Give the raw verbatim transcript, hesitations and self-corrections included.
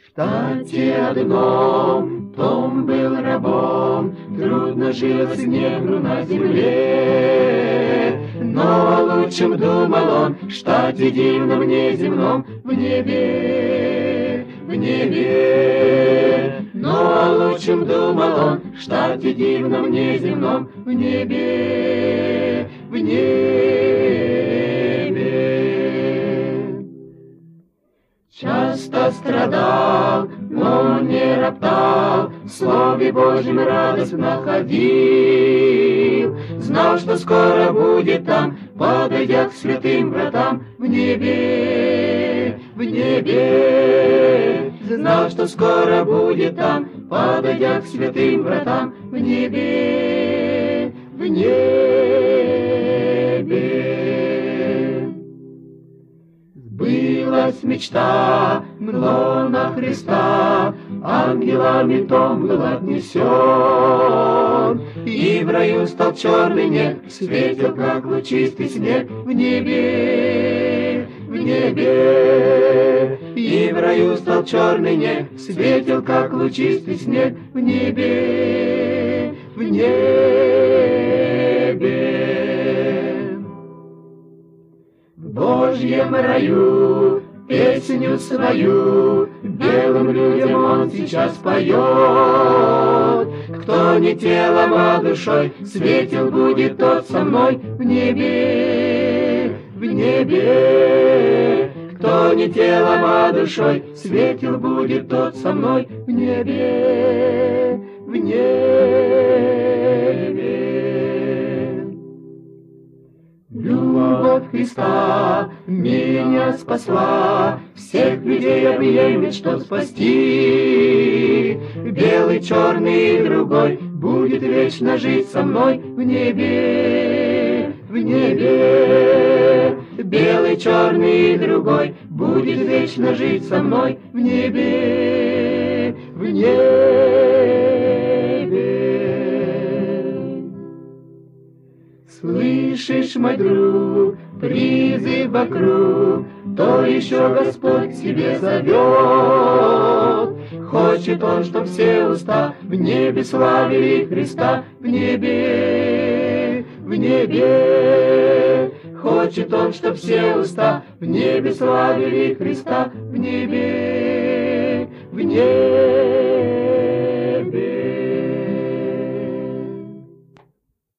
штате одном Том был рабом, трудно жилось негру на земле. Но о лучшем думал он, в штате дивном неземном, в небе, в небе. Но о лучшем думал он, в штате дивном неземном, в небе, в небе. Часто страдал, но не роптал, в Слове Божьем радость находил. Знал, что скоро будет там, подойдя к святым вратам, в небе, в небе. Знал, что скоро будет там, подойдя к святым вратам, в небе, в небе. Сбылась мечта, но на Христа ангелами Том был отнесен, и в раю стал черный неб, светил, как лучистый снег, в небе, в небе. И в раю стал черный неб, светил, как лучистый снег, в небе, в небе. В Божьем раю песню свою белым людям он сейчас поет. Кто не телом, а душой, светил будет тот со мной в небе, в небе. Кто не телом, а душой, светил будет тот со мной в небе, в небе. Любовь Христа меня спасла, всех людей объемлет, что спасти. Белый, черный и другой будет вечно жить со мной в небе, в небе. Белый, черный и другой будет вечно жить со мной в небе, в небе. Слышишь, мой друг, призыв вокруг, то еще Господь к себе зовет. Хочет Он, чтоб все уста в небе славили Христа, в небе, в небе. Хочет Он, чтоб все уста в небе славили Христа, в небе, в небе.